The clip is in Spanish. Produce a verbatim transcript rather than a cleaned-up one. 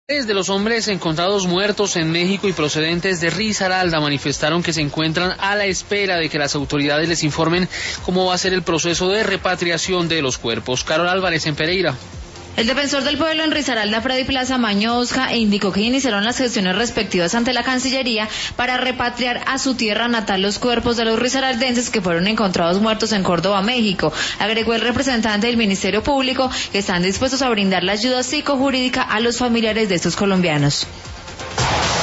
De los hombres encontrados muertos en México y procedentes de Risaralda manifestaron que se encuentran a la espera de que las autoridades les informen cómo va a ser el proceso de repatriación de los cuerpos. Carol Álvarez en Pereira. El defensor del pueblo en Risaralda, Freddy Plaza Mañosca, indicó que iniciaron las gestiones respectivas ante la Cancillería para repatriar a su tierra natal los cuerpos de los risaraldenses que fueron encontrados muertos en Córdoba, México. Agregó el representante del Ministerio Público que están dispuestos a brindar la ayuda psicojurídica a los familiares de estos colombianos.